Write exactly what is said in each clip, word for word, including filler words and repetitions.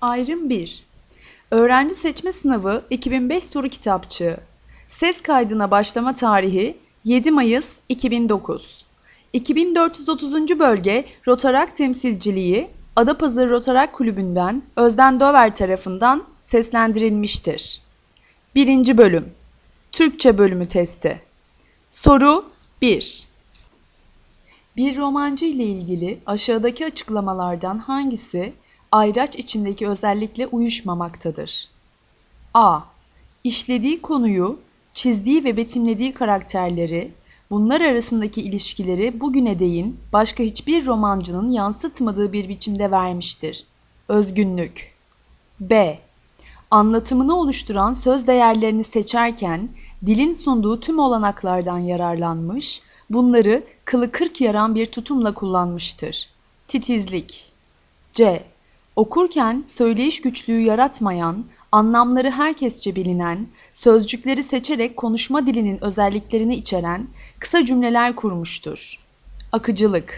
Ayrım bir. Öğrenci seçme sınavı iki bin beş soru kitapçığı. Ses kaydına başlama tarihi yedi Mayıs iki bin dokuz. iki bin dört yüz otuzuncu bölge Rotarak temsilciliği Adapazarı Rotarak Kulübü'nden Özden Döver tarafından seslendirilmiştir. birinci bölüm. Türkçe bölümü testi. Soru bir. Bir romancı ile ilgili aşağıdaki açıklamalardan hangisi ayraç içindeki özellikle uyuşmamaktadır? A. İşlediği konuyu, çizdiği ve betimlediği karakterleri, bunlar arasındaki ilişkileri bugüne değin başka hiçbir romancının yansıtmadığı bir biçimde vermiştir. Özgünlük. B. Anlatımını oluşturan söz değerlerini seçerken dilin sunduğu tüm olanaklardan yararlanmış, bunları kılı kırk yaran bir tutumla kullanmıştır. Titizlik. C. Okurken söyleyiş güçlüğü yaratmayan, anlamları herkesçe bilinen, sözcükleri seçerek konuşma dilinin özelliklerini içeren kısa cümleler kurmuştur. Akıcılık.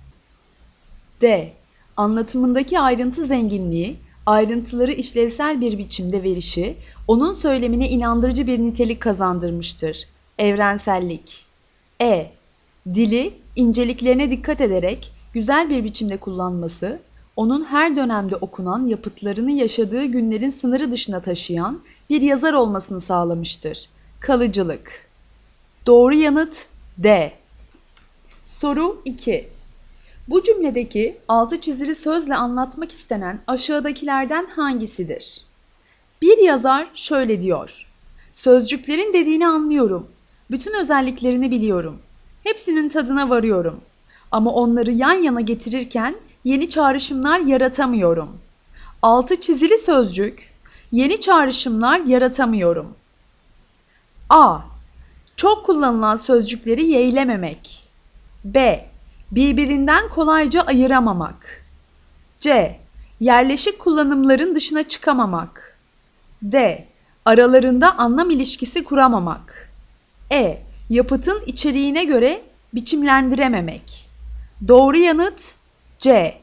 D. Anlatımındaki ayrıntı zenginliği, ayrıntıları işlevsel bir biçimde verişi, onun söylemine inandırıcı bir nitelik kazandırmıştır. Evrensellik. E. Dili, inceliklerine dikkat ederek güzel bir biçimde kullanması, onun her dönemde okunan yapıtlarını yaşadığı günlerin sınırı dışına taşıyan bir yazar olmasını sağlamıştır. Kalıcılık. Doğru yanıt D. Soru iki. Bu cümledeki altı çizili sözle anlatmak istenen aşağıdakilerden hangisidir? Bir yazar şöyle diyor: Sözcüklerin dediğini anlıyorum. Bütün özelliklerini biliyorum. Hepsinin tadına varıyorum. Ama onları yan yana getirirken yeni çağrışımlar yaratamıyorum. Altı çizili sözcük, yeni çağrışımlar yaratamıyorum. A. Çok kullanılan sözcükleri yeğlememek. B. Birbirinden kolayca ayıramamak. C. Yerleşik kullanımların dışına çıkamamak. D. Aralarında anlam ilişkisi kuramamak. E. Yapıtın içeriğine göre biçimlendirememek. Doğru yanıt C.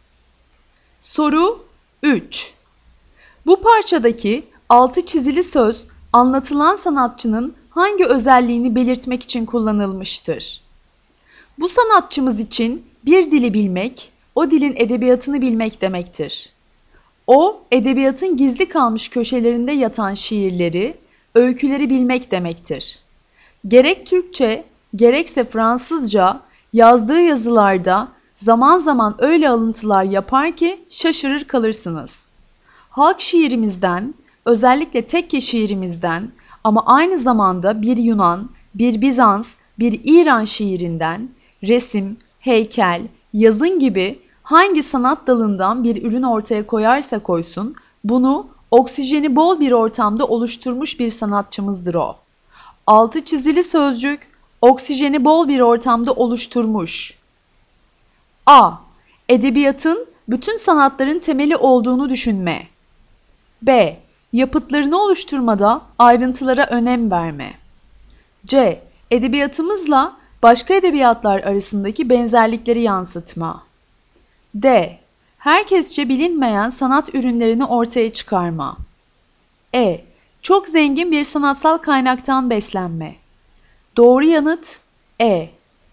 Soru üç. Bu parçadaki altı çizili söz anlatılan sanatçının hangi özelliğini belirtmek için kullanılmıştır? Bu sanatçımız için bir dili bilmek, o dilin edebiyatını bilmek demektir. O, edebiyatın gizli kalmış köşelerinde yatan şiirleri, öyküleri bilmek demektir. Gerek Türkçe, gerekse Fransızca yazdığı yazılarda zaman zaman öyle alıntılar yapar ki şaşırır kalırsınız. Halk şiirimizden, özellikle tekke şiirimizden ama aynı zamanda bir Yunan, bir Bizans, bir İran şiirinden, resim, heykel, yazın gibi hangi sanat dalından bir ürün ortaya koyarsa koysun, bunu oksijeni bol bir ortamda oluşturmuş bir sanatçımızdır o. Altı çizili sözcük, oksijeni bol bir ortamda oluşturmuş. A. Edebiyatın bütün sanatların temeli olduğunu düşünme. B. Yapıtlarını oluşturmada ayrıntılara önem verme. C. Edebiyatımızla başka edebiyatlar arasındaki benzerlikleri yansıtma. D. Herkesçe bilinmeyen sanat ürünlerini ortaya çıkarma. E. Çok zengin bir sanatsal kaynaktan beslenme. Doğru yanıt E.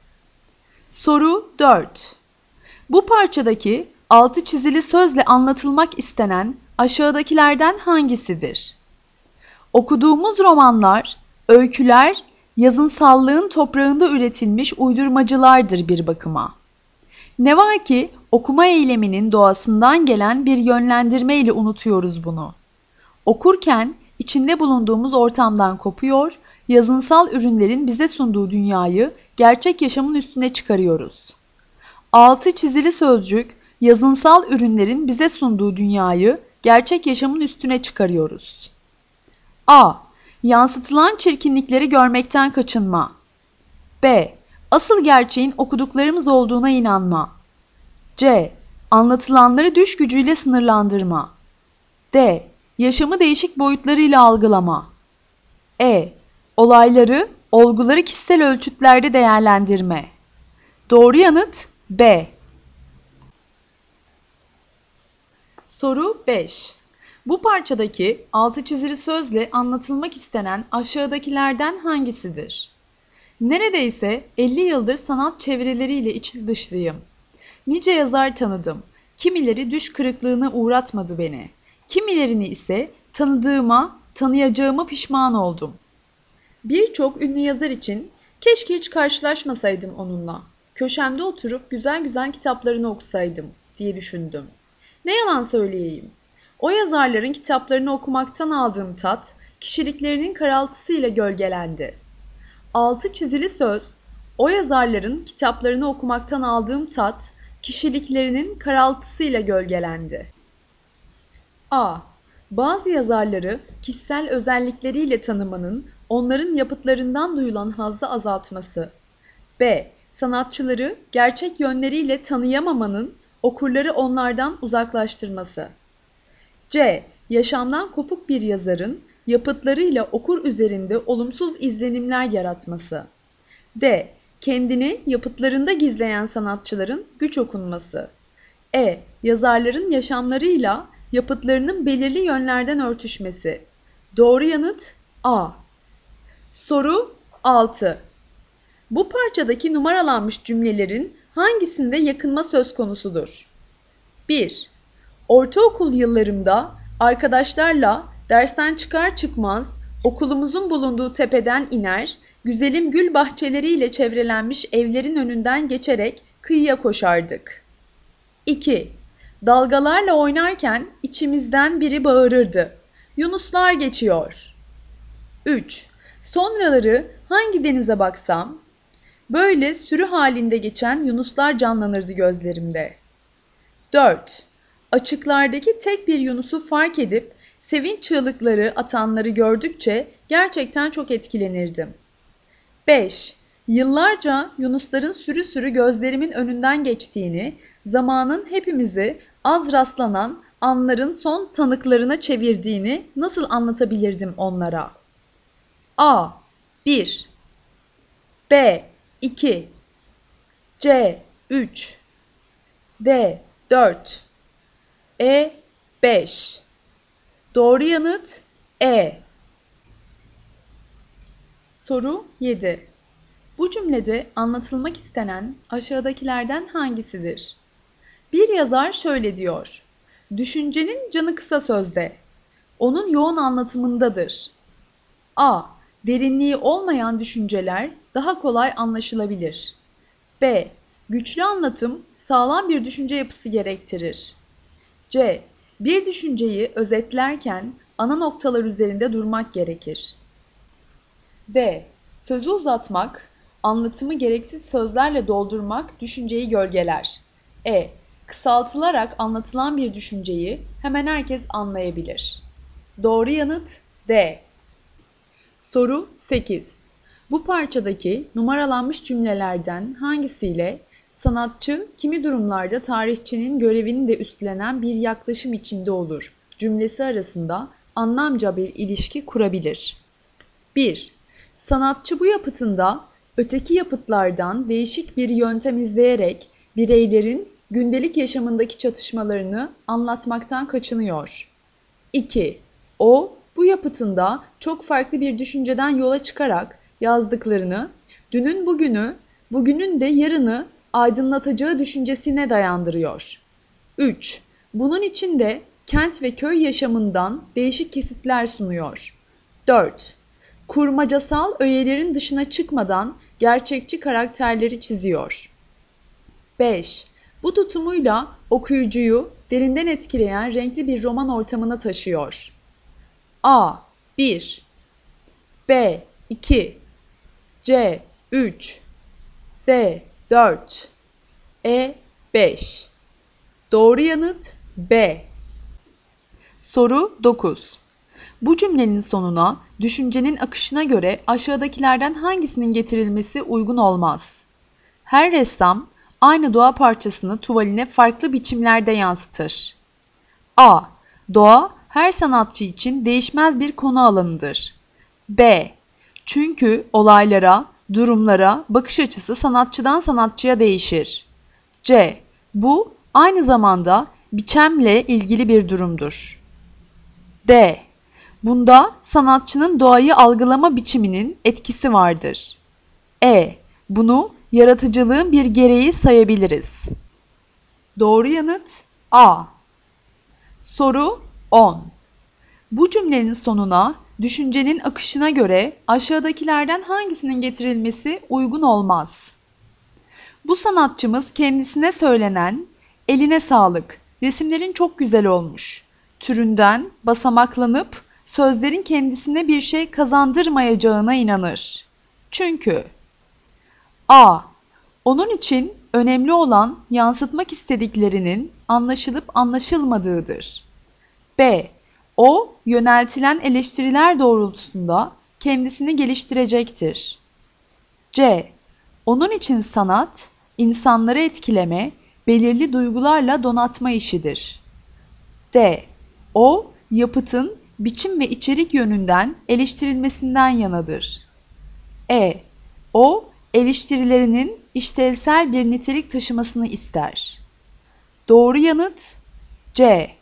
Soru dört. Bu parçadaki altı çizili sözle anlatılmak istenen aşağıdakilerden hangisidir? Okuduğumuz romanlar, öyküler, yazınsallığın toprağında üretilmiş uydurmacılardır bir bakıma. Ne var ki okuma eyleminin doğasından gelen bir yönlendirme ile unutuyoruz bunu. Okurken içinde bulunduğumuz ortamdan kopuyor, yazınsal ürünlerin bize sunduğu dünyayı gerçek yaşamın üstüne çıkarıyoruz. Altı çizili sözcük, yazınsal ürünlerin bize sunduğu dünyayı gerçek yaşamın üstüne çıkarıyoruz. A. Yansıtılan çirkinlikleri görmekten kaçınma. B. Asıl gerçeğin okuduklarımız olduğuna inanma. C. Anlatılanları düş gücüyle sınırlandırma. D. Yaşamı değişik boyutlarıyla algılama. E. Olayları, olguları kişisel ölçütlerde değerlendirme. Doğru yanıt B. Soru beş. Bu parçadaki altı çizili sözle anlatılmak istenen aşağıdakilerden hangisidir? Neredeyse elli yıldır sanat çevreleriyle içli dışlıyım. Nice yazar tanıdım. Kimileri düş kırıklığına uğratmadı beni. Kimilerini ise tanıdığıma, tanıyacağıma pişman oldum. Birçok ünlü yazar için keşke hiç karşılaşmasaydım onunla. Köşemde oturup güzel güzel kitaplarını okusaydım diye düşündüm. Ne yalan söyleyeyim. O yazarların kitaplarını okumaktan aldığım tat, kişiliklerinin karaltısıyla gölgelendi. Altı çizili söz, o yazarların kitaplarını okumaktan aldığım tat, kişiliklerinin karaltısıyla gölgelendi. A. Bazı yazarları kişisel özellikleriyle tanımanın, onların yapıtlarından duyulan hazzı azaltması. B. Sanatçıları gerçek yönleriyle tanıyamamanın, okurları onlardan uzaklaştırması. C. Yaşamdan kopuk bir yazarın, yapıtlarıyla okur üzerinde olumsuz izlenimler yaratması. D. Kendini yapıtlarında gizleyen sanatçıların güç okunması. E. Yazarların yaşamlarıyla yapıtlarının belirli yönlerden örtüşmesi. Doğru yanıt A. Soru altı. Bu parçadaki numaralanmış cümlelerin hangisinde yakınma söz konusudur? bir. Ortaokul yıllarımda arkadaşlarla dersten çıkar çıkmaz okulumuzun bulunduğu tepeden iner, güzelim gül bahçeleriyle çevrelenmiş evlerin önünden geçerek kıyıya koşardık. iki. Dalgalarla oynarken içimizden biri bağırırdı. Yunuslar geçiyor. üç. Sonraları hangi denize baksam, böyle sürü halinde geçen yunuslar canlanırdı gözlerimde. dört. Açıklardaki tek bir yunusu fark edip sevinç çığlıkları atanları gördükçe gerçekten çok etkilenirdim. beş. Yıllarca yunusların sürü sürü gözlerimin önünden geçtiğini, zamanın hepimizi az rastlanan anların son tanıklarına çevirdiğini nasıl anlatabilirdim onlara? A. bir. B. iki. C. üç. D. dört. E. beş. Doğru yanıt E. Soru yedi. Bu cümlede anlatılmak istenen aşağıdakilerden hangisidir? Bir yazar şöyle diyor. Düşüncenin canı kısa sözde. Onun yoğun anlatımındadır. A. Derinliği olmayan düşünceler daha kolay anlaşılabilir. B. Güçlü anlatım sağlam bir düşünce yapısı gerektirir. C. Bir düşünceyi özetlerken ana noktalar üzerinde durmak gerekir. D. Sözü uzatmak, anlatımı gereksiz sözlerle doldurmak düşünceyi gölgeler. E. Kısaltılarak anlatılan bir düşünceyi hemen herkes anlayabilir. Doğru yanıt D. Soru sekiz. Bu parçadaki numaralanmış cümlelerden hangisiyle sanatçı kimi durumlarda tarihçinin görevini de üstlenen bir yaklaşım içinde olur cümlesi arasında anlamca bir ilişki kurabilir? bir. Sanatçı bu yapıtında öteki yapıtlardan değişik bir yöntem izleyerek bireylerin gündelik yaşamındaki çatışmalarını anlatmaktan kaçınıyor. iki. O, bu yapıtında çok farklı bir düşünceden yola çıkarak yazdıklarını, dünün bugünü, bugünün de yarını aydınlatacağı düşüncesine dayandırıyor. üç. Bunun için de kent ve köy yaşamından değişik kesitler sunuyor. dört. Kurmacasal öğelerin dışına çıkmadan gerçekçi karakterleri çiziyor. beş. Bu tutumuyla okuyucuyu derinden etkileyen renkli bir roman ortamına taşıyor. A. bir. B. iki. C. üç. D. dört. E. beş. Doğru yanıt B. Soru dokuz. Bu cümlenin sonuna düşüncenin akışına göre aşağıdakilerden hangisinin getirilmesi uygun olmaz? Her ressam aynı doğa parçasını tuvaline farklı biçimlerde yansıtır. A. Doğa her sanatçı için değişmez bir konu alanıdır. B. Çünkü olaylara, durumlara bakış açısı sanatçıdan sanatçıya değişir. C. Bu aynı zamanda biçemle ilgili bir durumdur. D. Bunda sanatçının doğayı algılama biçiminin etkisi vardır. E. Bunu yaratıcılığın bir gereği sayabiliriz. Doğru yanıt A. Soru on. Bu cümlenin sonuna düşüncenin akışına göre aşağıdakilerden hangisinin getirilmesi uygun olmaz? Bu sanatçımız kendisine söylenen "eline sağlık, resimlerin çok güzel olmuş" türünden basamaklanıp sözlerin kendisine bir şey kazandırmayacağına inanır. Çünkü A. Onun için önemli olan yansıtmak istediklerinin anlaşılıp anlaşılmadığıdır. B. O, yöneltilen eleştiriler doğrultusunda kendisini geliştirecektir. C. Onun için sanat, insanları etkileme, belirli duygularla donatma işidir. D. O, yapıtın biçim ve içerik yönünden eleştirilmesinden yanadır. E. O, eleştirilerinin işlevsel bir nitelik taşımasını ister. Doğru yanıt C.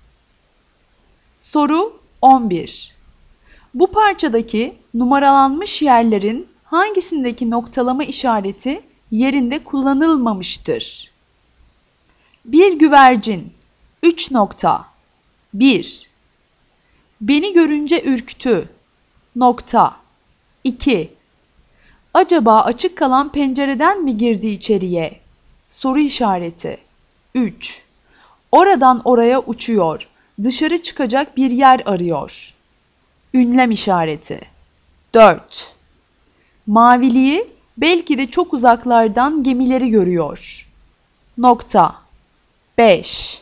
Soru on bir. Bu parçadaki numaralanmış yerlerin hangisindeki noktalama işareti yerinde kullanılmamıştır? Bir güvercin. üç nokta. bir. Beni görünce ürktü. Nokta. iki. Acaba açık kalan pencereden mi girdi içeriye? Soru işareti. üç. Oradan oraya uçuyor. Dışarı çıkacak bir yer arıyor. Ünlem işareti. dört. Maviliği belki de çok uzaklardan gemileri görüyor. Nokta. beş.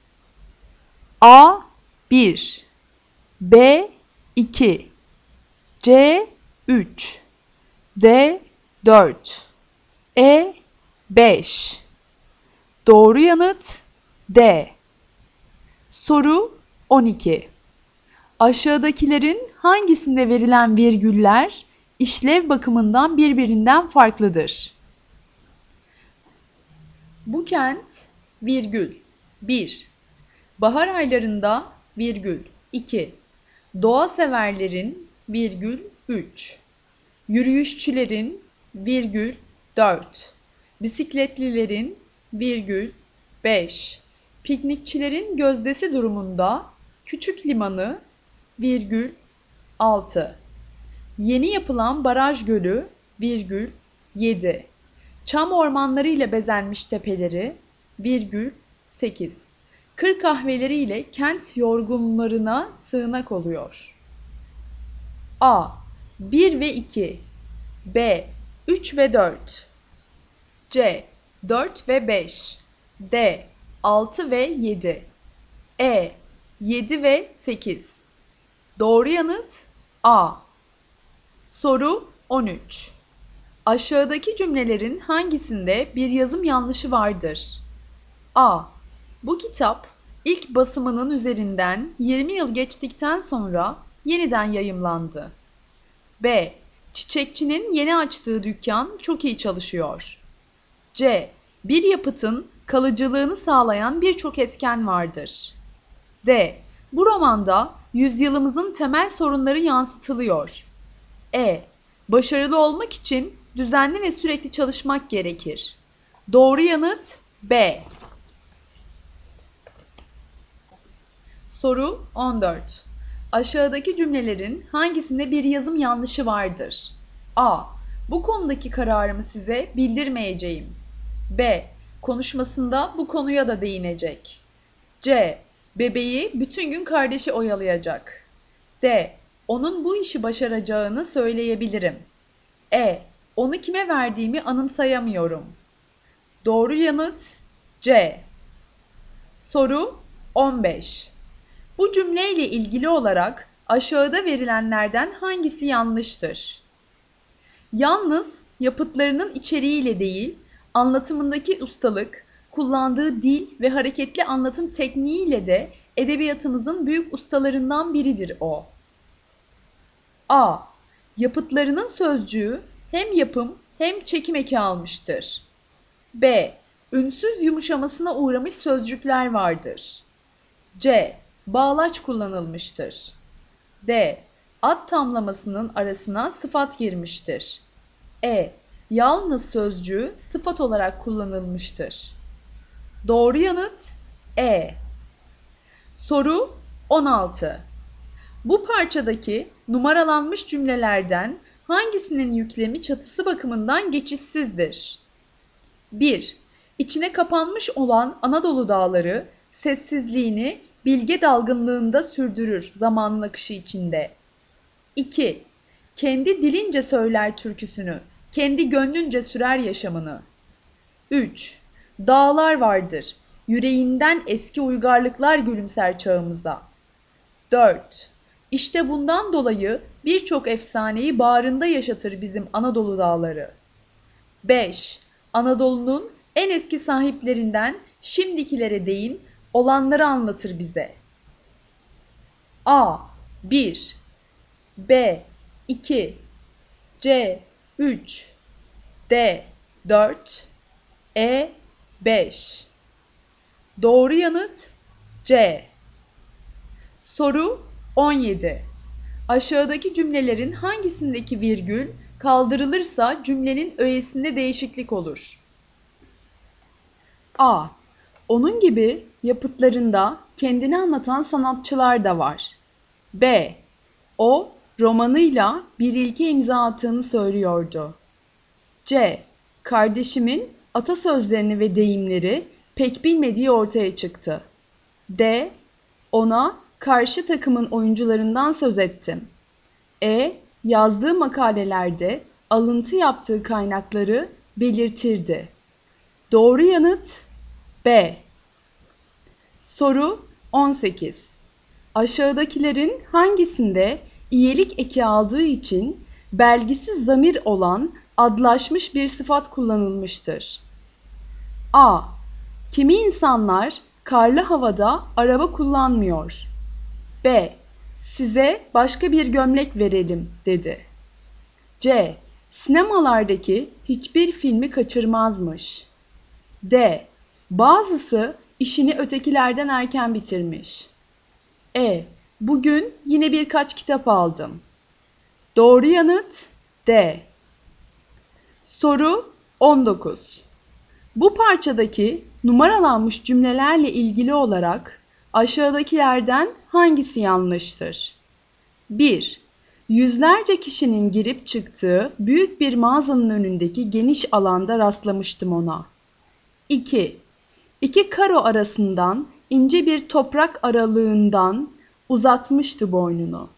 A bir. B iki. C üç. D dört. E beş. Doğru yanıt D. Soru on iki. Aşağıdakilerin hangisinde verilen virgüller işlev bakımından birbirinden farklıdır? Bu kent virgül bir. Bahar aylarında virgül iki. Doğa severlerin virgül üç. Yürüyüşçülerin virgül dört. Bisikletlilerin virgül beş. Piknikçilerin gözdesi durumunda küçük limanı virgül altı. Yeni yapılan baraj gölü virgül yedi. Çam ormanları ile bezenmiş tepeleri virgül sekiz. Kır kahveleri ile kent yorgunlarına sığınak oluyor. A. bir ve iki. B. üç ve dört. C. dört ve beş. D. altı ve yedi. E. yedi ve sekiz. Doğru yanıt A. Soru on üç. Aşağıdaki cümlelerin hangisinde bir yazım yanlışı vardır? A. Bu kitap ilk basımının üzerinden yirmi yıl geçtikten sonra yeniden yayımlandı. B. Çiçekçinin yeni açtığı dükkan çok iyi çalışıyor. C. Bir yapıtın kalıcılığını sağlayan birçok etken vardır. D. Bu romanda yüzyılımızın temel sorunları yansıtılıyor. E. Başarılı olmak için düzenli ve sürekli çalışmak gerekir. Doğru yanıt B. Soru on dört. Aşağıdaki cümlelerin hangisinde bir yazım yanlışı vardır? A. Bu konudaki kararımı size bildirmeyeceğim. B. Konuşmasında bu konuya da değinecek. C. Bebeği bütün gün kardeşi oyalayacak. D. Onun bu işi başaracağını söyleyebilirim. E. Onu kime verdiğimi anımsayamıyorum. Doğru yanıt C. Soru on beş. Bu cümleyle ilgili olarak aşağıda verilenlerden hangisi yanlıştır? Yalnız yapıtlarının içeriğiyle değil, anlatımındaki ustalık, kullandığı dil ve hareketli anlatım tekniğiyle de edebiyatımızın büyük ustalarından biridir o. A. Yapıtlarının sözcüğü hem yapım hem çekim eki almıştır. B. Ünsüz yumuşamasına uğramış sözcükler vardır. C. Bağlaç kullanılmıştır. D. Ad tamlamasının arasına sıfat girmiştir. E. Yalnız sözcüğü sıfat olarak kullanılmıştır. Doğru yanıt E. Soru on altı. Bu parçadaki numaralanmış cümlelerden hangisinin yüklemi çatısı bakımından geçişsizdir? bir. İçine kapanmış olan Anadolu dağları sessizliğini bilge dalgınlığında sürdürür zamanın akışı içinde. iki. Kendi dilince söyler türküsünü, kendi gönlünce sürer yaşamını. üç. Dağlar vardır, yüreğinden eski uygarlıklar gülümser çağımıza. dört. İşte bundan dolayı birçok efsaneyi bağrında yaşatır bizim Anadolu dağları. beş. Anadolu'nun en eski sahiplerinden şimdikilere değin olanları anlatır bize. A. bir. B. iki. C. üç. D. dört. E. beş. Doğru yanıt C. Soru on yedi. Aşağıdaki cümlelerin hangisindeki virgül kaldırılırsa cümlenin öğesinde değişiklik olur? A. Onun gibi yapıtlarında kendini anlatan sanatçılar da var. B. O, romanıyla bir ilke imza attığını söylüyordu. C. Kardeşimin atasözlerini ve deyimleri pek bilmediği ortaya çıktı. D. Ona karşı takımın oyuncularından söz ettim. E. Yazdığı makalelerde alıntı yaptığı kaynakları belirtirdi. Doğru yanıt B. Soru on sekiz. Aşağıdakilerin hangisinde iyelik eki aldığı için belgisiz zamir olan adlaşmış bir sıfat kullanılmıştır? A. Kimi insanlar karlı havada araba kullanmıyor. B. Size başka bir gömlek verelim dedi. C. Sinemalardaki hiçbir filmi kaçırmazmış. D. Bazısı işini ötekilerden erken bitirmiş. E. Bugün yine birkaç kitap aldım. Doğru yanıt D. Soru on dokuz. Bu parçadaki numaralanmış cümlelerle ilgili olarak aşağıdakilerden hangisi yanlıştır? bir. Yüzlerce kişinin girip çıktığı büyük bir mağazanın önündeki geniş alanda rastlamıştım ona. iki. İki karo arasından ince bir toprak aralığından uzatmıştı boynunu.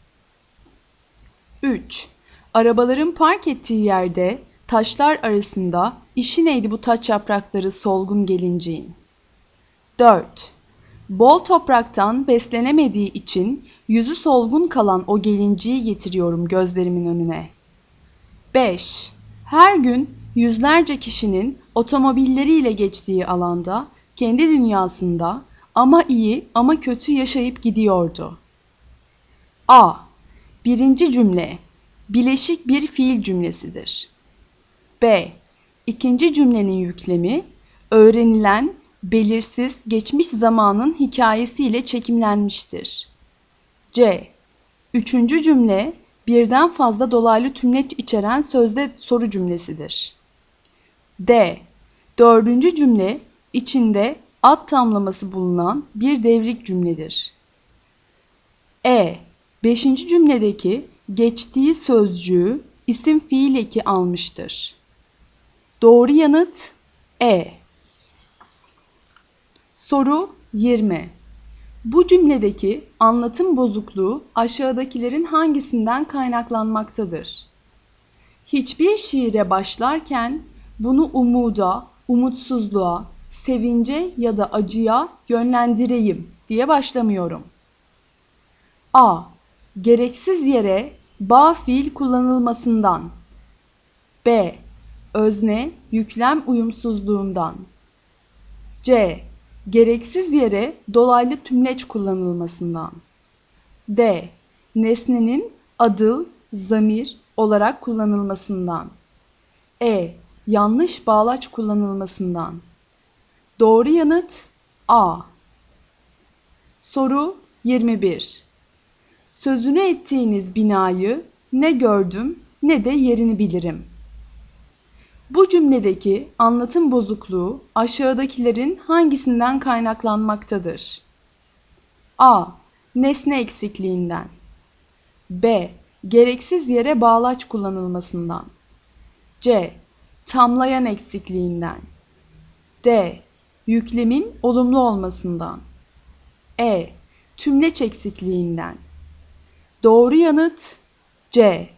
üç. Arabaların park ettiği yerde taşlar arasında işi neydi bu taç yaprakları solgun gelinciğin? dört. Bol topraktan beslenemediği için yüzü solgun kalan o gelinciği getiriyorum gözlerimin önüne. beş. Her gün yüzlerce kişinin otomobilleriyle geçtiği alanda, kendi dünyasında ama iyi ama kötü yaşayıp gidiyordu. A. Birinci cümle bileşik bir fiil cümlesidir. B. İkinci cümlenin yüklemi öğrenilen, belirsiz geçmiş zamanın hikayesiyle çekimlenmiştir. C. Üçüncü cümle birden fazla dolaylı tümleç içeren sözde soru cümlesidir. D. Dördüncü cümle içinde ad tamlaması bulunan bir devrik cümledir. E. Beşinci cümledeki geçtiği sözcüğü isim fiil eki almıştır. Doğru yanıt E. Soru yirmi. Bu cümledeki anlatım bozukluğu aşağıdakilerin hangisinden kaynaklanmaktadır? Hiçbir şiire başlarken bunu umuda, umutsuzluğa, sevince ya da acıya yönlendireyim diye başlamıyorum. A. Gereksiz yere ba fiil kullanılmasından. B. Özne, yüklem uyumsuzluğundan. C. Gereksiz yere dolaylı tümleç kullanılmasından. D. Nesnenin adıl, zamir olarak kullanılmasından. E. Yanlış bağlaç kullanılmasından. Doğru yanıt A. Soru yirmi bir. Sözünü ettiğiniz binayı ne gördüm ne de yerini bilirim. Bu cümledeki anlatım bozukluğu aşağıdakilerin hangisinden kaynaklanmaktadır? A. Nesne eksikliğinden. B. Gereksiz yere bağlaç kullanılmasından. C. Tamlayan eksikliğinden. D. Yüklemin olumlu olmasından. E. Tümleç eksikliğinden. Doğru yanıt C.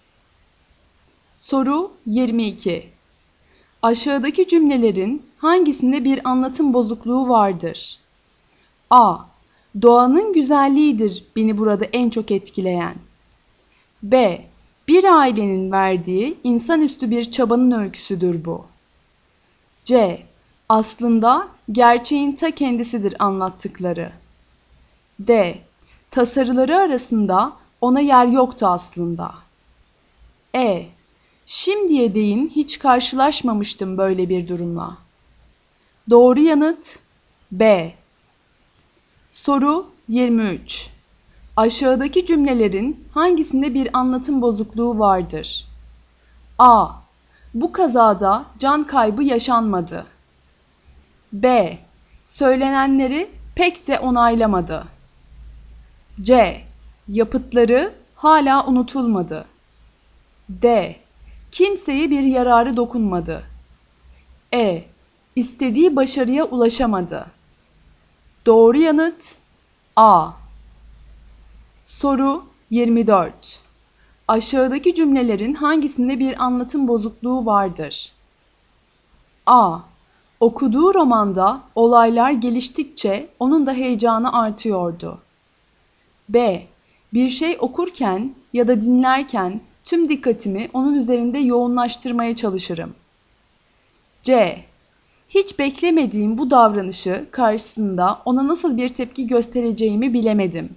Soru yirmi iki. Aşağıdaki cümlelerin hangisinde bir anlatım bozukluğu vardır? A. Doğanın güzelliğidir beni burada en çok etkileyen. B. Bir ailenin verdiği insanüstü bir çabanın öyküsüdür bu. C. Aslında gerçeğin ta kendisidir anlattıkları. D. Tasarıları arasında ona yer yoktu aslında. E. Şimdiye değin hiç karşılaşmamıştım böyle bir durumla. Doğru yanıt B. Soru yirmi üç. Aşağıdaki cümlelerin hangisinde bir anlatım bozukluğu vardır? A. Bu kazada can kaybı yaşanmadı. B. Söylenenleri pek de onaylamadı. C. Yapıtları hala unutulmadı. D. Kimseye bir yararı dokunmadı. E. İstediği başarıya ulaşamadı. Doğru yanıt A. Soru yirmi dört. Aşağıdaki cümlelerin hangisinde bir anlatım bozukluğu vardır? A. Okuduğu romanda olaylar geliştikçe onun da heyecanı artıyordu. B. Bir şey okurken ya da dinlerken tüm dikkatimi onun üzerinde yoğunlaştırmaya çalışırım. C. Hiç beklemediğim bu davranışı karşısında ona nasıl bir tepki göstereceğimi bilemedim.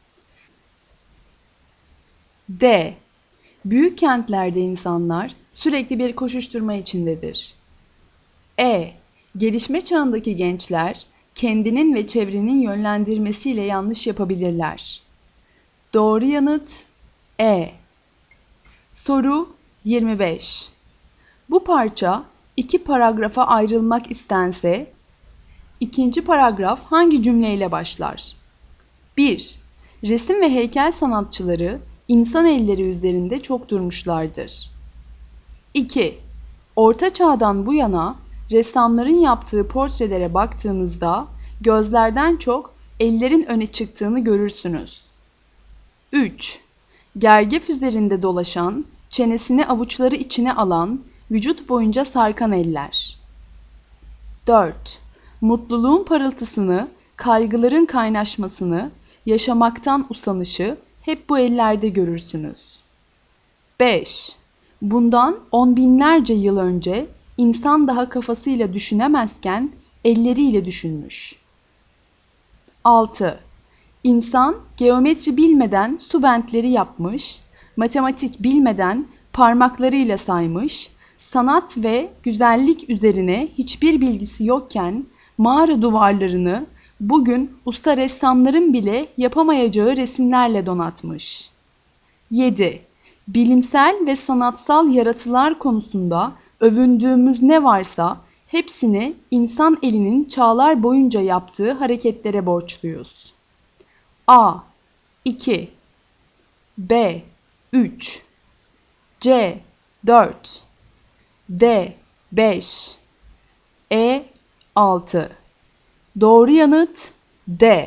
D. Büyük kentlerde insanlar sürekli bir koşuşturma içindedir. E. Gelişme çağındaki gençler kendinin ve çevrenin yönlendirmesiyle yanlış yapabilirler. Doğru yanıt E. Soru yirmi beş. Bu parça iki paragrafa ayrılmak istense, ikinci paragraf hangi cümleyle başlar? bir. Resim ve heykel sanatçıları insan elleri üzerinde çok durmuşlardır. iki. Orta Çağ'dan bu yana ressamların yaptığı portrelere baktığınızda gözlerden çok ellerin öne çıktığını görürsünüz. üç. Gergef üzerinde dolaşan, çenesini avuçları içine alan, vücut boyunca sarkan eller. dört. Mutluluğun parıltısını, kaygıların kaynaşmasını, yaşamaktan usanışı hep bu ellerde görürsünüz. beş. Bundan on binlerce yıl önce insan daha kafasıyla düşünemezken elleriyle düşünmüş. altı. İnsan geometri bilmeden su bentleri yapmış, matematik bilmeden parmaklarıyla saymış, sanat ve güzellik üzerine hiçbir bilgisi yokken mağara duvarlarını bugün usta ressamların bile yapamayacağı resimlerle donatmış. yedi. Bilimsel ve sanatsal yaratılar konusunda övündüğümüz ne varsa hepsini insan elinin çağlar boyunca yaptığı hareketlere borçluyuz. A. iki. B. üç. C. dört. D. beş. E. altı. Doğru yanıt D.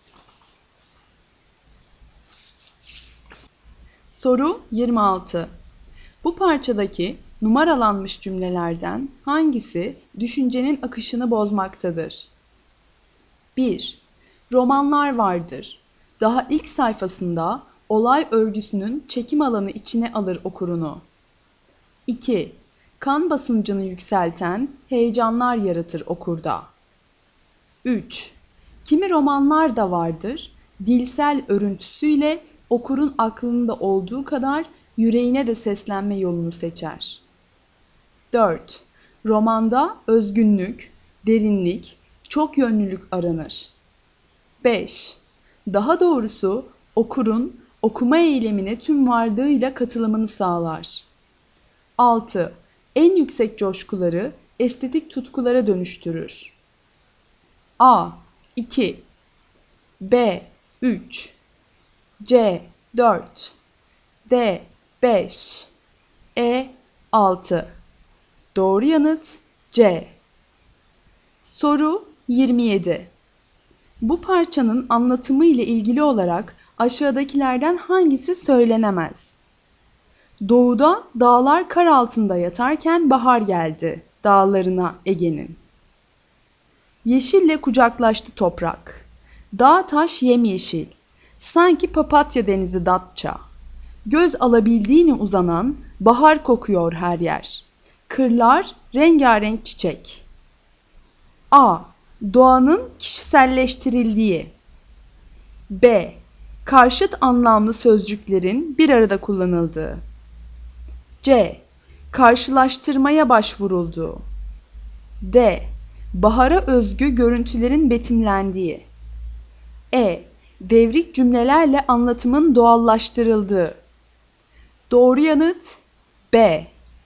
Soru yirmi altı. Bu parçadaki numaralanmış cümlelerden hangisi düşüncenin akışını bozmaktadır? bir. Romanlar vardır. Daha ilk sayfasında olay örgüsünün çekim alanı içine alır okurunu. iki. Kan basıncını yükselten heyecanlar yaratır okurda. üç. Kimi romanlar da vardır, dilsel örüntüsüyle okurun aklında olduğu kadar yüreğine de seslenme yolunu seçer. dört. Romanda özgünlük, derinlik, çok yönlülük aranır. beş. Daha doğrusu okurun okuma eylemine tüm varlığıyla katılımını sağlar. altı. En yüksek coşkuları estetik tutkulara dönüştürür. A. iki. B. üç. C. dört. D. beş. E. altı. Doğru yanıt C. Soru yirmi yedi. Bu parçanın anlatımı ile ilgili olarak aşağıdakilerden hangisi söylenemez? Doğuda dağlar kar altında yatarken bahar geldi dağlarına Ege'nin. Yeşille kucaklaştı toprak. Dağ taş yemyeşil. Sanki papatya denizi Datça. Göz alabildiğine uzanan bahar kokuyor her yer. Kırlar rengarenk çiçek. A. Doğanın kişiselleştirildiği. B. Karşıt anlamlı sözcüklerin bir arada kullanıldığı. C. Karşılaştırmaya başvurulduğu. D. Bahara özgü görüntülerin betimlendiği. E. Devrik cümlelerle anlatımın doğallaştırıldığı. Doğru yanıt B.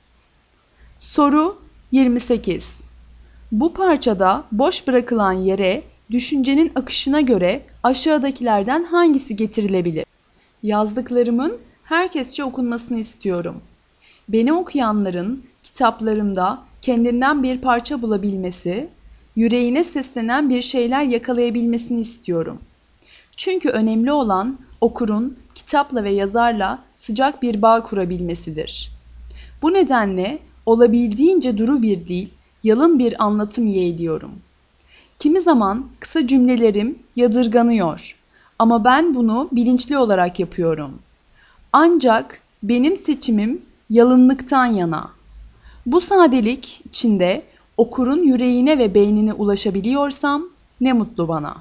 Soru yirmi sekiz. Bu parçada boş bırakılan yere düşüncenin akışına göre aşağıdakilerden hangisi getirilebilir? Yazdıklarımın herkesçe okunmasını istiyorum. Beni okuyanların kitaplarımda kendinden bir parça bulabilmesi, yüreğine seslenen bir şeyler yakalayabilmesini istiyorum. Çünkü önemli olan okurun kitapla ve yazarla sıcak bir bağ kurabilmesidir. Bu nedenle olabildiğince duru bir dil, yalın bir anlatım yeğliyorum. Kimi zaman kısa cümlelerim yadırganıyor ama ben bunu bilinçli olarak yapıyorum. Ancak benim seçimim yalınlıktan yana. Bu sadelik içinde okurun yüreğine ve beynine ulaşabiliyorsam ne mutlu bana.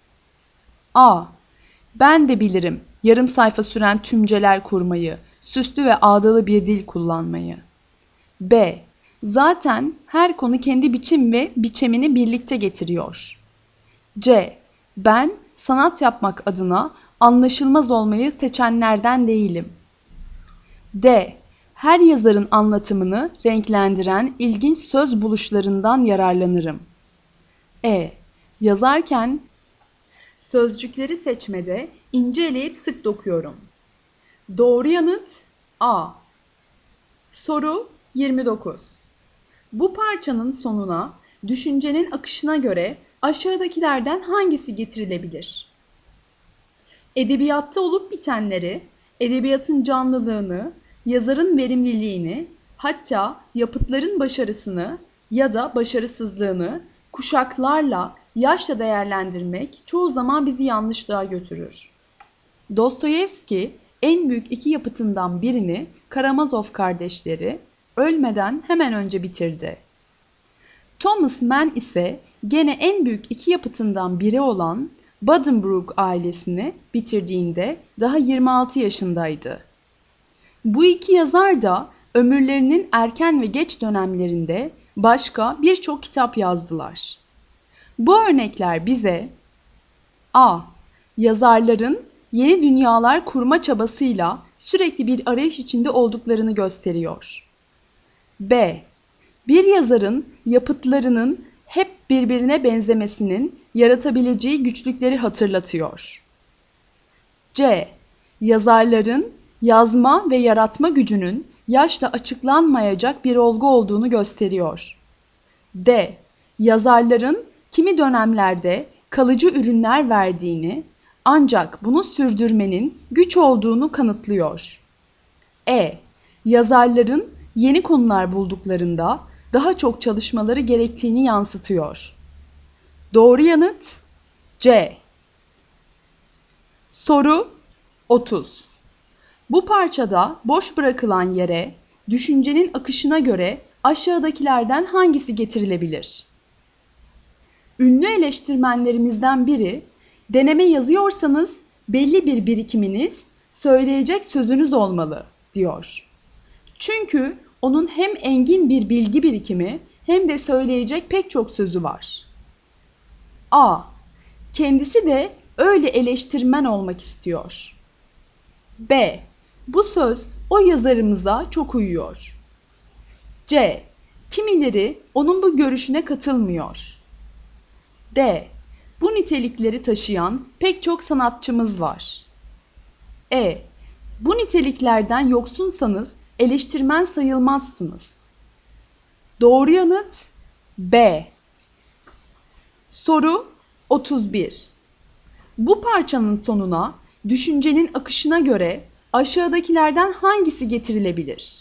A. Ben de bilirim yarım sayfa süren tümceler kurmayı, süslü ve ağdalı bir dil kullanmayı. B. Zaten her konu kendi biçim ve biçemini birlikte getiriyor. C. Ben sanat yapmak adına anlaşılmaz olmayı seçenlerden değilim. D. Her yazarın anlatımını renklendiren ilginç söz buluşlarından yararlanırım. E. Yazarken sözcükleri seçmede ince eleyip sık dokuyorum. Doğru yanıt A. Soru yirmi dokuz. Bu parçanın sonuna düşüncenin akışına göre aşağıdakilerden hangisi getirilebilir? Edebiyatta olup bitenleri, edebiyatın canlılığını, yazarın verimliliğini, hatta yapıtların başarısını ya da başarısızlığını kuşaklarla, yaşla değerlendirmek çoğu zaman bizi yanlışlığa götürür. Dostoyevski en büyük iki yapıtından birini Karamazov kardeşleri ölmeden hemen önce bitirdi. Thomas Mann ise gene en büyük iki yapıtından biri olan Buddenbrook ailesini bitirdiğinde daha yirmi altı yaşındaydı. Bu iki yazar da ömürlerinin erken ve geç dönemlerinde başka birçok kitap yazdılar. Bu örnekler bize A. Yazarların yeni dünyalar kurma çabasıyla sürekli bir arayış içinde olduklarını gösteriyor. B. Bir yazarın yapıtlarının hep birbirine benzemesinin yaratabileceği güçlükleri hatırlatıyor. C. Yazarların yazma ve yaratma gücünün yaşla açıklanmayacak bir olgu olduğunu gösteriyor. D. Yazarların kimi dönemlerde kalıcı ürünler verdiğini, ancak bunu sürdürmenin güç olduğunu kanıtlıyor. E. Yazarların yeni konular bulduklarında daha çok çalışmaları gerektiğini yansıtıyor. Doğru yanıt C. Soru otuz. Bu parçada boş bırakılan yere düşüncenin akışına göre aşağıdakilerden hangisi getirilebilir? Ünlü eleştirmenlerimizden biri, deneme yazıyorsanız belli bir birikiminiz, söyleyecek sözünüz olmalı, diyor. Çünkü onun hem engin bir bilgi birikimi hem de söyleyecek pek çok sözü var. A. Kendisi de öyle eleştirmen olmak istiyor. B. Bu söz o yazarımıza çok uyuyor. C. Kimileri onun bu görüşüne katılmıyor. D. Bu nitelikleri taşıyan pek çok sanatçımız var. E. Bu niteliklerden yoksunsanız eleştirmen sayılmazsınız. Doğru yanıt B. Soru otuz bir. Bu parçanın sonuna düşüncenin akışına göre aşağıdakilerden hangisi getirilebilir?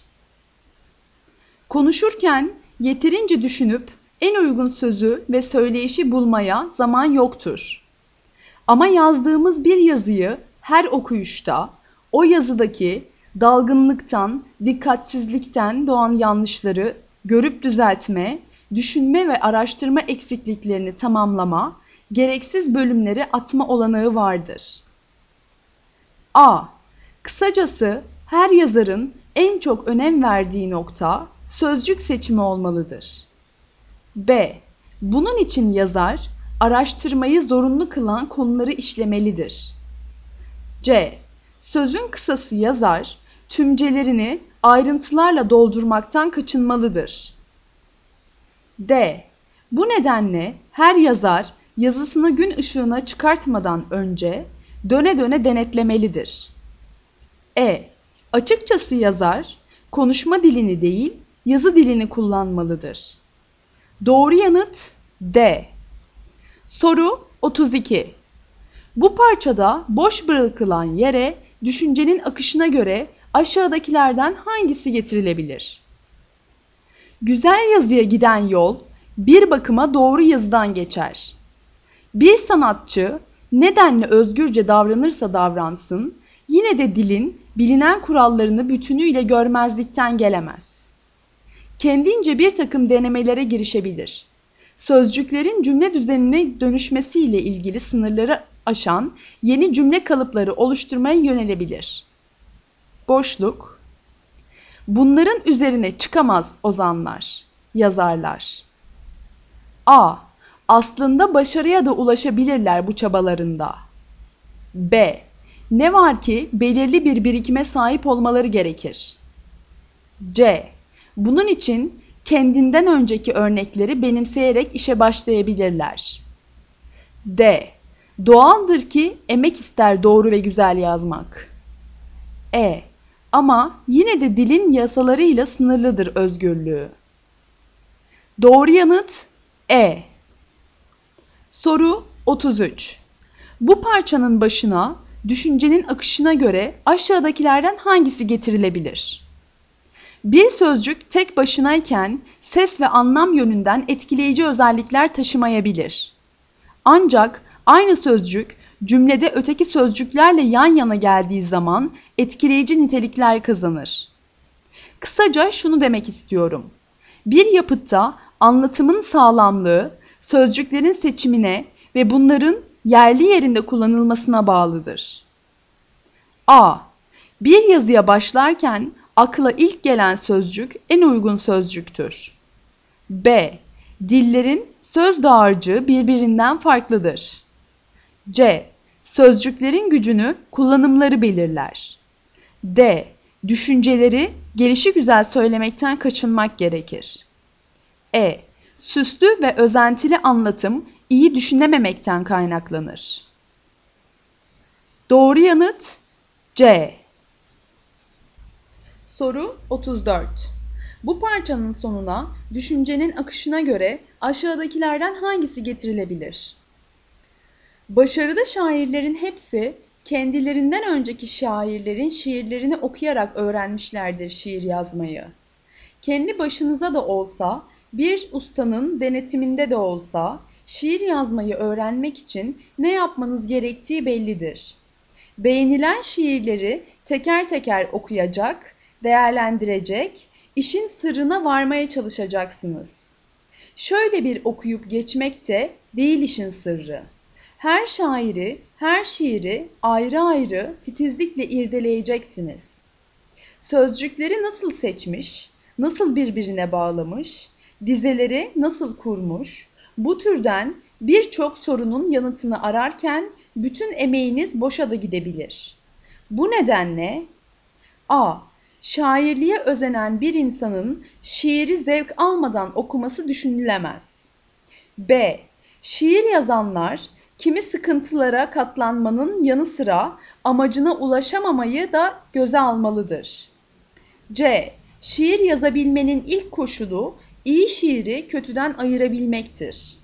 Konuşurken yeterince düşünüp en uygun sözü ve söyleyişi bulmaya zaman yoktur. Ama yazdığımız bir yazıyı her okuyuşta o yazıdaki dalgınlıktan, dikkatsizlikten doğan yanlışları görüp düzeltme, düşünme ve araştırma eksikliklerini tamamlama, gereksiz bölümleri atma olanağı vardır. A. Kısacası her yazarın en çok önem verdiği nokta sözcük seçimi olmalıdır. B. Bunun için yazar, araştırmayı zorunlu kılan konuları işlemelidir. C. Sözün kısası yazar, tümcelerini ayrıntılarla doldurmaktan kaçınmalıdır. D. Bu nedenle her yazar yazısını gün ışığına çıkartmadan önce döne döne denetlemelidir. E. Açıkçası yazar, konuşma dilini değil, yazı dilini kullanmalıdır. Doğru yanıt D. Soru otuz iki. Bu parçada boş bırakılan yere düşüncenin akışına göre aşağıdakilerden hangisi getirilebilir? Güzel yazıya giden yol bir bakıma doğru yazıdan geçer. Bir sanatçı nedenle özgürce davranırsa davransın, yine de dilin bilinen kurallarını bütünüyle görmezlikten gelemez. Kendince bir takım denemelere girişebilir. Sözcüklerin cümle düzenine dönüşmesiyle ilgili sınırları aşan yeni cümle kalıpları oluşturmaya yönelebilir. Boşluk. Bunların üzerine çıkamaz ozanlar, yazarlar. A. Aslında başarıya da ulaşabilirler bu çabalarında. B. Ne var ki belirli bir birikime sahip olmaları gerekir. C. Bunun için kendinden önceki örnekleri benimseyerek işe başlayabilirler. D. Doğaldır ki emek ister doğru ve güzel yazmak. E. Ama yine de dilin yasalarıyla sınırlıdır özgürlüğü. Doğru yanıt E. Soru otuz üç. Bu parçanın başına düşüncenin akışına göre aşağıdakilerden hangisi getirilebilir? Bir sözcük tek başınayken ses ve anlam yönünden etkileyici özellikler taşımayabilir. Ancak aynı sözcük cümlede öteki sözcüklerle yan yana geldiği zaman etkileyici nitelikler kazanır. Kısaca şunu demek istiyorum. Bir yapıtta anlatımın sağlamlığı sözcüklerin seçimine ve bunların yerli yerinde kullanılmasına bağlıdır. A. Bir yazıya başlarken akla ilk gelen sözcük en uygun sözcüktür. B. Dillerin söz dağarcığı birbirinden farklıdır. C. Sözcüklerin gücünü kullanımları belirler. D. Düşünceleri gelişigüzel söylemekten kaçınmak gerekir. E. Süslü ve özentili anlatım iyi düşünememekten kaynaklanır. Doğru yanıt C. Soru otuz dört. Bu parçanın sonuna düşüncenin akışına göre aşağıdakilerden hangisi getirilebilir? Başarılı şairlerin hepsi kendilerinden önceki şairlerin şiirlerini okuyarak öğrenmişlerdir şiir yazmayı. Kendi başınıza da olsa, bir ustanın denetiminde de olsa, şiir yazmayı öğrenmek için ne yapmanız gerektiği bellidir. Beğenilen şiirleri teker teker okuyacak, değerlendirecek, işin sırrına varmaya çalışacaksınız. Şöyle bir okuyup geçmek de değil işin sırrı. Her şairi, her şiiri ayrı ayrı titizlikle irdeleyeceksiniz. Sözcükleri nasıl seçmiş, nasıl birbirine bağlamış, dizeleri nasıl kurmuş? Bu türden birçok sorunun yanıtını ararken bütün emeğiniz boşa da gidebilir. Bu nedenle A. Şairliğe özenen bir insanın şiiri zevk almadan okuması düşünülemez. B. Şiir yazanlar kimi sıkıntılara katlanmanın yanı sıra amacına ulaşamamayı da göze almalıdır. C. Şiir yazabilmenin ilk koşulu iyi şiiri kötüden ayırabilmektir.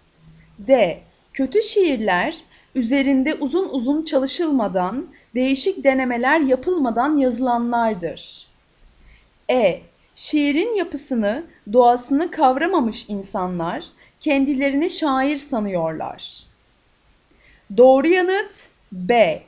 D. Kötü şiirler üzerinde uzun uzun çalışılmadan, değişik denemeler yapılmadan yazılanlardır. E. Şiirin yapısını, doğasını kavramamış insanlar kendilerini şair sanıyorlar. Doğru yanıt B.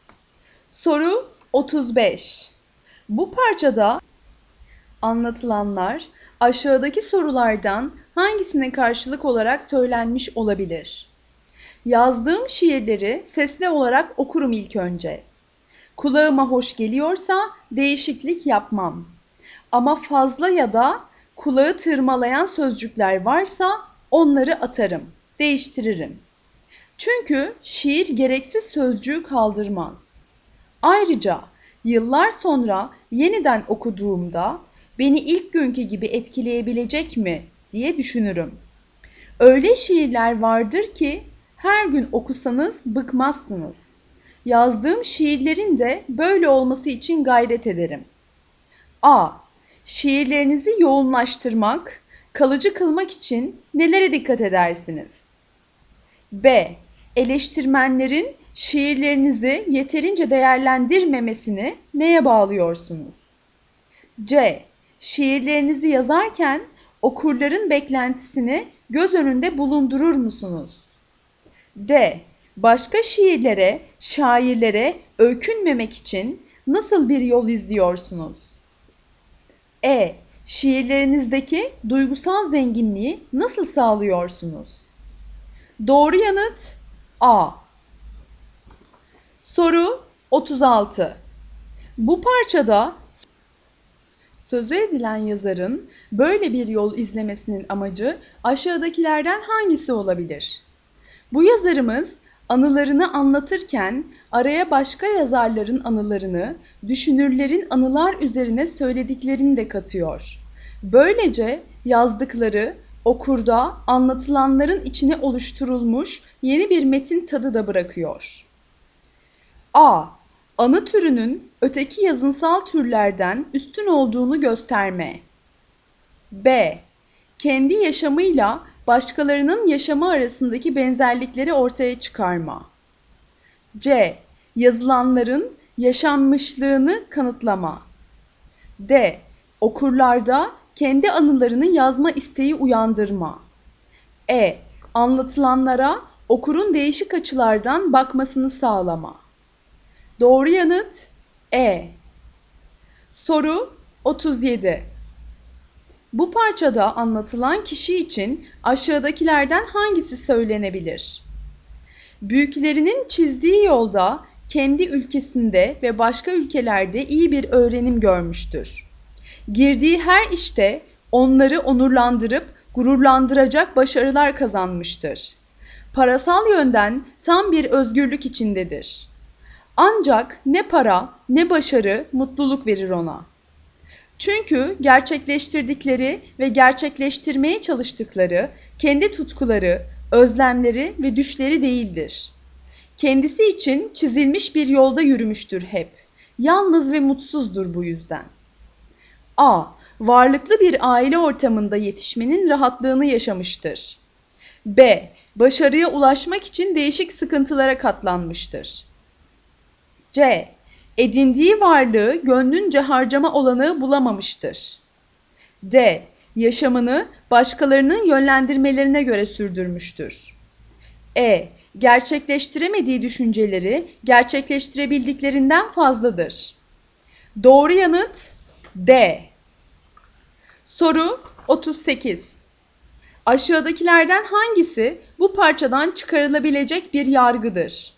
Soru otuz beş. Bu parçada anlatılanlar aşağıdaki sorulardan hangisine karşılık olarak söylenmiş olabilir? Yazdığım şiirleri sesli olarak okurum ilk önce. Kulağıma hoş geliyorsa değişiklik yapmam. Ama fazla ya da kulağı tırmalayan sözcükler varsa onları atarım, değiştiririm. Çünkü şiir gereksiz sözcüğü kaldırmaz. Ayrıca yıllar sonra yeniden okuduğumda beni ilk günkü gibi etkileyebilecek mi diye düşünürüm. Öyle şiirler vardır ki her gün okusanız bıkmazsınız. Yazdığım şiirlerin de böyle olması için gayret ederim. A. Şiirlerinizi yoğunlaştırmak, kalıcı kılmak için nelere dikkat edersiniz? B. Eleştirmenlerin şiirlerinizi yeterince değerlendirmemesini neye bağlıyorsunuz? C. Şiirlerinizi yazarken okurların beklentisini göz önünde bulundurur musunuz? D. Başka şiirlere, şairlere öykünmemek için nasıl bir yol izliyorsunuz? E. Şiirlerinizdeki duygusal zenginliği nasıl sağlıyorsunuz? Doğru yanıt A. Soru otuz altı. Bu parçada sözü edilen yazarın böyle bir yol izlemesinin amacı aşağıdakilerden hangisi olabilir? Bu yazarımız anılarını anlatırken araya başka yazarların anılarını, düşünürlerin anılar üzerine söylediklerini de katıyor. Böylece yazdıkları okurda anlatılanların içine oluşturulmuş yeni bir metin tadı da bırakıyor. A. Anı türünün öteki yazınsal türlerden üstün olduğunu gösterme. B. Kendi yaşamıyla başkalarının yaşamı arasındaki benzerlikleri ortaya çıkarma. C. Yazılanların yaşanmışlığını kanıtlama. D. Okurlarda kendi anılarını yazma isteği uyandırma. E. Anlatılanlara okurun değişik açılardan bakmasını sağlama. Doğru yanıt E. Soru otuz yedi. Bu parçada anlatılan kişi için aşağıdakilerden hangisi söylenebilir? Büyüklerinin çizdiği yolda kendi ülkesinde ve başka ülkelerde iyi bir öğrenim görmüştür. Girdiği her işte onları onurlandırıp gururlandıracak başarılar kazanmıştır. Parasal yönden tam bir özgürlük içindedir. Ancak ne para ne başarı mutluluk verir ona. Çünkü gerçekleştirdikleri ve gerçekleştirmeye çalıştıkları kendi tutkuları, özlemleri ve düşleri değildir. Kendisi için çizilmiş bir yolda yürümüştür hep. Yalnız ve mutsuzdur bu yüzden. A. Varlıklı bir aile ortamında yetişmenin rahatlığını yaşamıştır. B. Başarıya ulaşmak için değişik sıkıntılara katlanmıştır. C. Edindiği varlığı gönlünce harcama olanağı bulamamıştır. D. Yaşamını başkalarının yönlendirmelerine göre sürdürmüştür. E. Gerçekleştiremediği düşünceleri gerçekleştirebildiklerinden fazladır. Doğru yanıt D. Soru otuz sekiz. Aşağıdakilerden hangisi bu parçadan çıkarılabilecek bir yargıdır?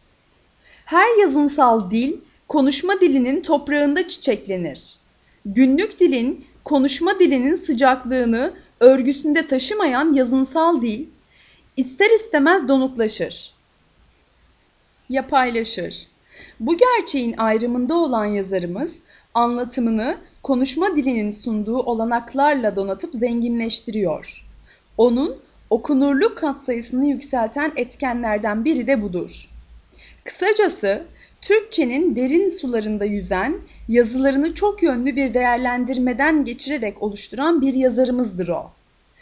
Her yazınsal dil, konuşma dilinin toprağında çiçeklenir. Günlük dilin, konuşma dilinin sıcaklığını örgüsünde taşımayan yazınsal dil ister istemez donuklaşır, yapaylaşır. Bu gerçeğin ayrımında olan yazarımız anlatımını konuşma dilinin sunduğu olanaklarla donatıp zenginleştiriyor. Onun okunurluk katsayısını yükselten etkenlerden biri de budur. Kısacası Türkçenin derin sularında yüzen, yazılarını çok yönlü bir değerlendirmeden geçirerek oluşturan bir yazarımızdır o.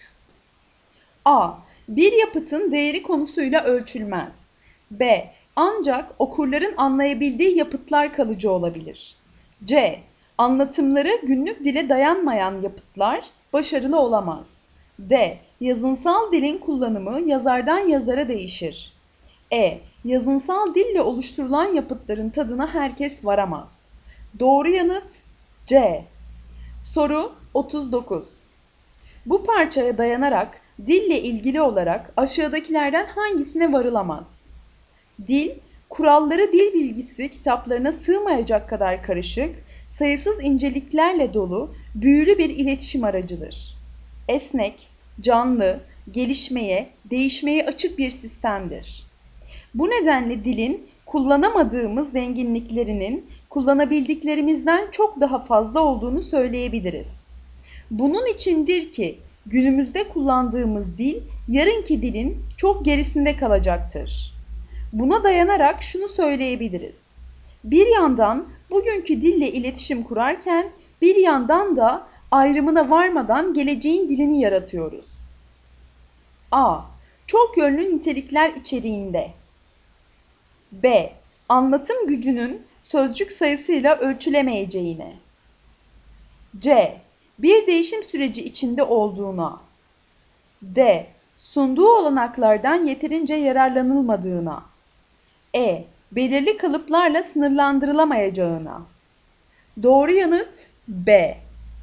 A. Bir yapıtın değeri konusuyla ölçülmez. B. Ancak okurların anlayabildiği yapıtlar kalıcı olabilir. C. Anlatımları günlük dile dayanmayan yapıtlar başarılı olamaz. D. Yazınsal dilin kullanımı yazardan yazara değişir. E. Yazınsal dille oluşturulan yapıtların tadına herkes varamaz. Doğru yanıt C. Soru otuz dokuz. Bu parçaya dayanarak dille ilgili olarak aşağıdakilerden hangisine varılamaz? Dil, kuralları dil bilgisi kitaplarına sığmayacak kadar karışık, sayısız inceliklerle dolu, büyülü bir iletişim aracıdır. Esnek, canlı, gelişmeye, değişmeye açık bir sistemdir. Bu nedenle dilin kullanamadığımız zenginliklerinin kullanabildiklerimizden çok daha fazla olduğunu söyleyebiliriz. Bunun içindir ki günümüzde kullandığımız dil yarınki dilin çok gerisinde kalacaktır. Buna dayanarak şunu söyleyebiliriz. Bir yandan bugünkü dille iletişim kurarken bir yandan da ayrımına varmadan geleceğin dilini yaratıyoruz. A. Çok yönlü nitelikler içeriğinde. B. Anlatım gücünün sözcük sayısıyla ölçülemeyeceğine. C. Bir değişim süreci içinde olduğuna. D. Sunduğu olanaklardan yeterince yararlanılmadığına. E. Belirli kalıplarla sınırlandırılamayacağına. Doğru yanıt B.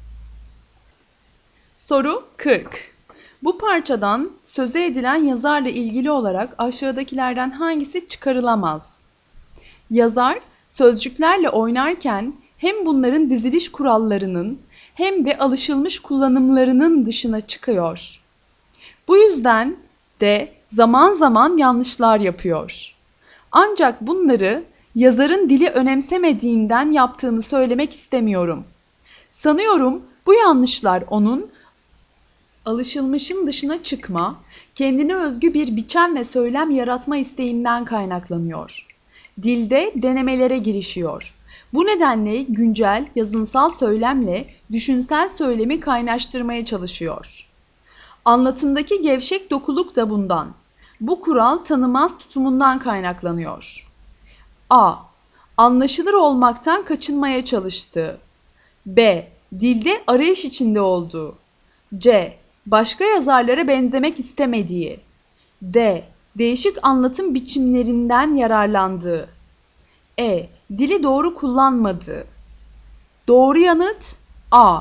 Soru kırk. Bu parçadan söze edilen yazarla ilgili olarak aşağıdakilerden hangisi çıkarılamaz? Yazar sözcüklerle oynarken hem bunların diziliş kurallarının hem de alışılmış kullanımlarının dışına çıkıyor. Bu yüzden de zaman zaman yanlışlar yapıyor. Ancak bunları yazarın dili önemsemediğinden yaptığını söylemek istemiyorum. Sanıyorum bu yanlışlar onun alışılmışın dışına çıkma, kendine özgü bir biçim ve söylem yaratma isteğinden kaynaklanıyor. Dilde denemelere girişiyor. Bu nedenle güncel yazınsal söylemle düşünsel söylemi kaynaştırmaya çalışıyor. Anlatımdaki gevşek dokuluk da bundan. Bu kural tanımaz tutumundan kaynaklanıyor. A. Anlaşılır olmaktan kaçınmaya çalıştığı. B. Dilde arayış içinde olduğu. C. Başka yazarlara benzemek istemediği. D. Değişik anlatım biçimlerinden yararlandığı. E. Dili doğru kullanmadığı. Doğru yanıt A.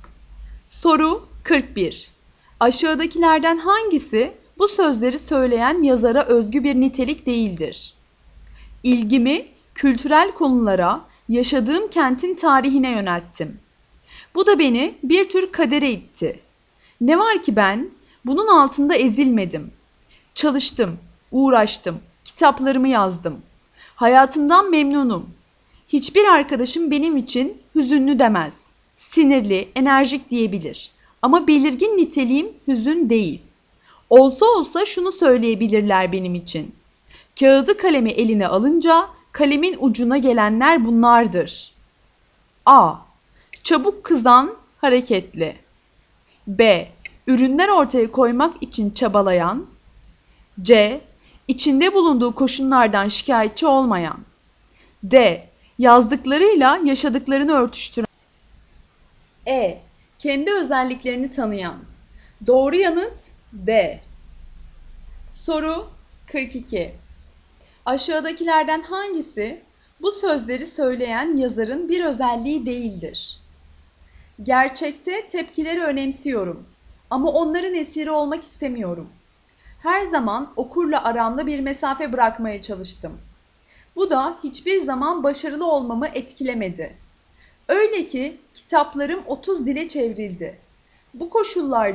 Soru kırk bir. Aşağıdakilerden hangisi bu sözleri söyleyen yazara özgü bir nitelik değildir? İlgimi kültürel konulara, yaşadığım kentin tarihine yönelttim. Bu da beni bir tür kadere itti. Ne var ki ben bunun altında ezilmedim. Çalıştım, uğraştım, kitaplarımı yazdım. Hayatımdan memnunum. Hiçbir arkadaşım benim için hüzünlü demez. Sinirli, enerjik diyebilir. Ama belirgin niteliğim hüzün değil. Olsa olsa şunu söyleyebilirler benim için. Kağıdı kalemi eline alınca kalemin ucuna gelenler bunlardır. A. Çabuk kızan, hareketli. B. Ürünler ortaya koymak için çabalayan. C. İçinde bulunduğu koşullardan şikayetçi olmayan. D. Yazdıklarıyla yaşadıklarını örtüştüren. E. Kendi özelliklerini tanıyan. Doğru yanıt D. Soru kırk iki. Aşağıdakilerden hangisi bu sözleri söyleyen yazarın bir özelliği değildir? Gerçekte tepkileri önemsiyorum ama onların esiri olmak istemiyorum. Her zaman okurla aramda bir mesafe bırakmaya çalıştım. Bu da hiçbir zaman başarılı olmamı etkilemedi. Öyle ki kitaplarım otuz dile çevrildi. Bu koşullarda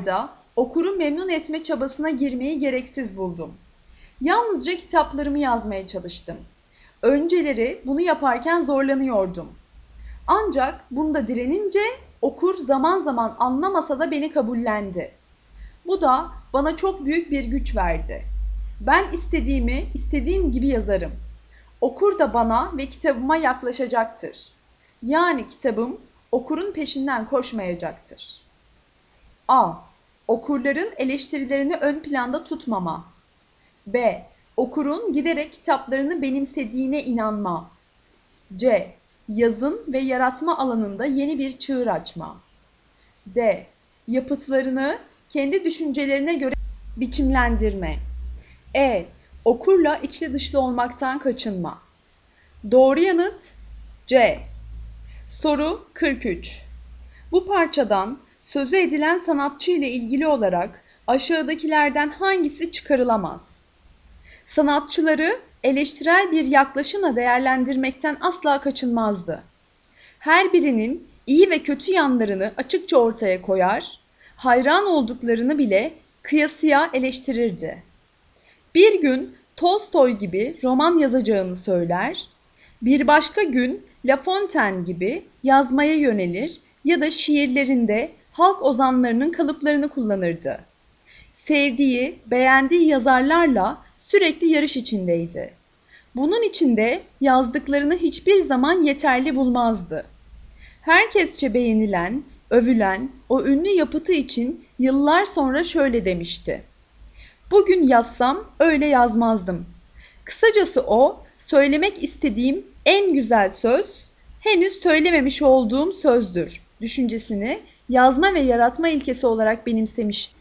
okuru memnun etme çabasına girmeyi gereksiz buldum. Yalnızca kitaplarımı yazmaya çalıştım. Önceleri bunu yaparken zorlanıyordum. Ancak bunda direnince okur zaman zaman anlamasa da beni kabullendi. Bu da bana çok büyük bir güç verdi. Ben istediğimi istediğim gibi yazarım. Okur da bana ve kitabıma yaklaşacaktır. Yani kitabım okurun peşinden koşmayacaktır. A. Okurların eleştirilerini ön planda tutmama. B. Okurun giderek kitaplarını benimsediğine inanma. C. Yazın ve yaratma alanında yeni bir çığır açma. D. Yapıtlarını kendi düşüncelerine göre biçimlendirme. E. Okurla içli dışlı olmaktan kaçınma. Doğru yanıt C. Soru kırk üç. Bu parçadan sözü edilen sanatçı ile ilgili olarak aşağıdakilerden hangisi çıkarılamaz? Sanatçıları eleştirel bir yaklaşımla değerlendirmekten asla kaçınmazdı. Her birinin iyi ve kötü yanlarını açıkça ortaya koyar, hayran olduklarını bile kıyasıya eleştirirdi. Bir gün Tolstoy gibi roman yazacağını söyler, bir başka gün La Fontaine gibi yazmaya yönelir ya da şiirlerinde halk ozanlarının kalıplarını kullanırdı. Sevdiği, beğendiği yazarlarla sürekli yarış içindeydi. Bunun için de yazdıklarını hiçbir zaman yeterli bulmazdı. Herkesçe beğenilen, övülen o ünlü yapıtı için yıllar sonra şöyle demişti: "Bugün yazsam öyle yazmazdım. Kısacası o, söylemek istediğim en güzel söz, henüz söylememiş olduğum sözdür" düşüncesini yazma ve yaratma ilkesi olarak benimsemişti.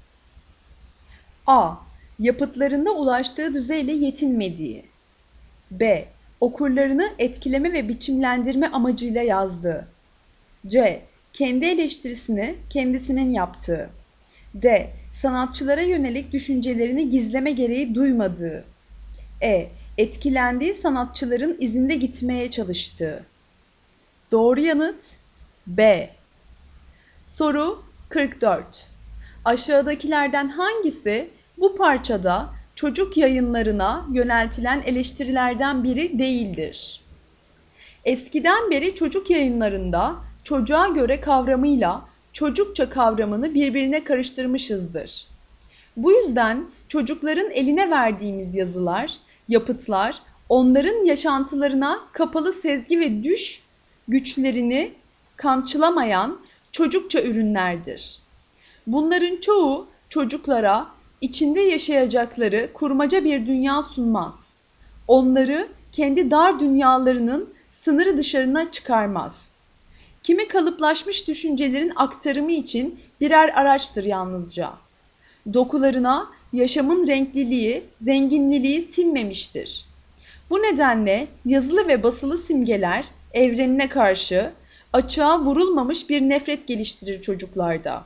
A. Yapıtlarında ulaştığı düzeyle yetinmediği. B. Okurlarını etkileme ve biçimlendirme amacıyla yazdığı. C. Kendi eleştirisini kendisinin yaptığı. D. Sanatçılara yönelik düşüncelerini gizleme gereği duymadığı. E. Etkilendiği sanatçıların izinde gitmeye çalıştığı. Doğru yanıt B. Soru kırk dört. Aşağıdakilerden hangisi bu parçada çocuk yayınlarına yöneltilen eleştirilerden biri değildir? Eskiden beri çocuk yayınlarında çocuğa göre kavramıyla çocukça kavramını birbirine karıştırmışızdır. Bu yüzden çocukların eline verdiğimiz yazılar, yapıtlar, onların yaşantılarına kapalı sezgi ve düş güçlerini kamçılamayan çocukça ürünlerdir. Bunların çoğu çocuklara içinde yaşayacakları kurmaca bir dünya sunmaz. Onları kendi dar dünyalarının sınırı dışarına çıkarmaz. Kimi kalıplaşmış düşüncelerin aktarımı için birer araçtır yalnızca. Dokularına yaşamın renkliliği, zenginliliği sinmemiştir. Bu nedenle yazılı ve basılı simgeler evrenine karşı açığa vurulmamış bir nefret geliştirir çocuklarda.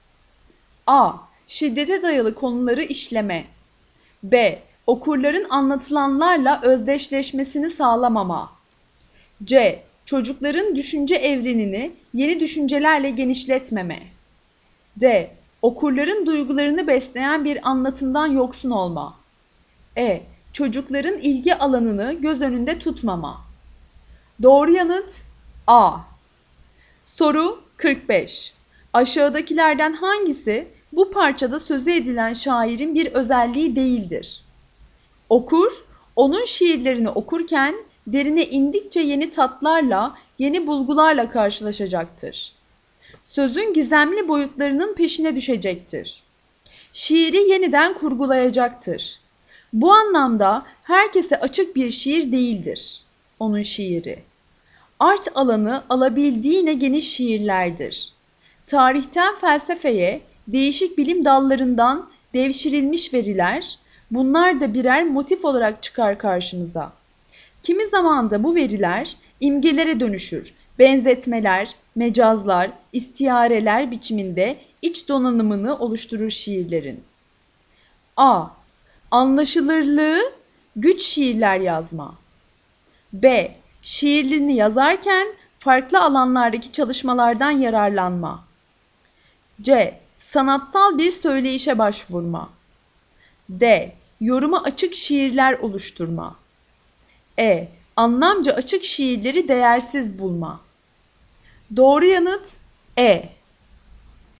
A. Şiddete dayalı konuları işleme. B. Okurların anlatılanlarla özdeşleşmesini sağlamama. C. Çocukların düşünce evrenini yeni düşüncelerle genişletmeme. D. Okurların duygularını besleyen bir anlatımdan yoksun olma. E. Çocukların ilgi alanını göz önünde tutmama. Doğru yanıt A. Soru kırk beş. Aşağıdakilerden hangisi bu parçada sözü edilen şairin bir özelliği değildir? Okur, onun şiirlerini okurken derine indikçe yeni tatlarla, yeni bulgularla karşılaşacaktır. Sözün gizemli boyutlarının peşine düşecektir. Şiiri yeniden kurgulayacaktır. Bu anlamda herkese açık bir şiir değildir onun şiiri. Art alanı alabildiğine geniş şiirlerdir. Tarihten felsefeye, değişik bilim dallarından devşirilmiş veriler, bunlar da birer motif olarak çıkar karşımıza. Kimi zaman da bu veriler imgelere dönüşür, benzetmeler, mecazlar, istiareler biçiminde iç donanımını oluşturur şiirlerin. A. Anlaşılırlığı, güç şiirler yazma. B. Şiirlerini yazarken farklı alanlardaki çalışmalardan yararlanma. C. Sanatsal bir söyleyişe başvurma. D. Yoruma açık şiirler oluşturma. E. Anlamca açık şiirleri değersiz bulma. Doğru yanıt E.